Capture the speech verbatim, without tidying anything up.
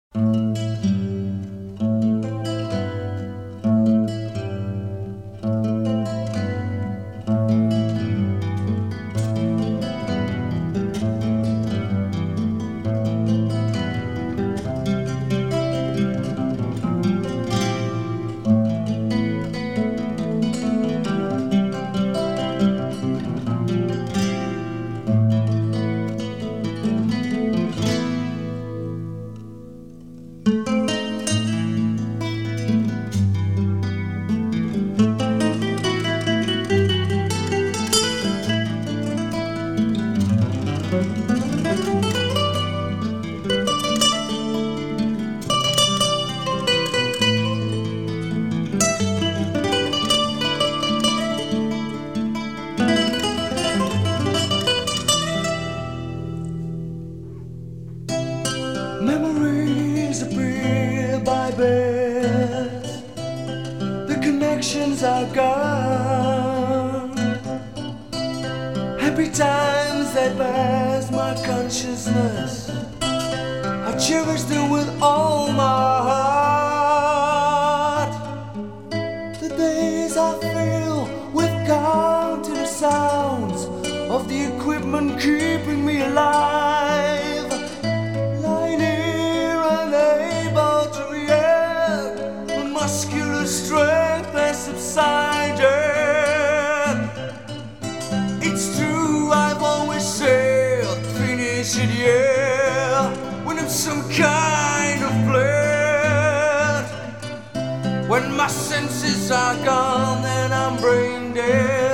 Memories appear by bits, the connections are gone. Happy times that pass my consciousness, I cherish them with all my heart. The days I fill with countless sounds of the equipment keeping me alive. Muscular strength has subsided. It's true, I've always said, finish it, yeah, when I'm some kind of bled. When my senses are gone, then I'm brain dead.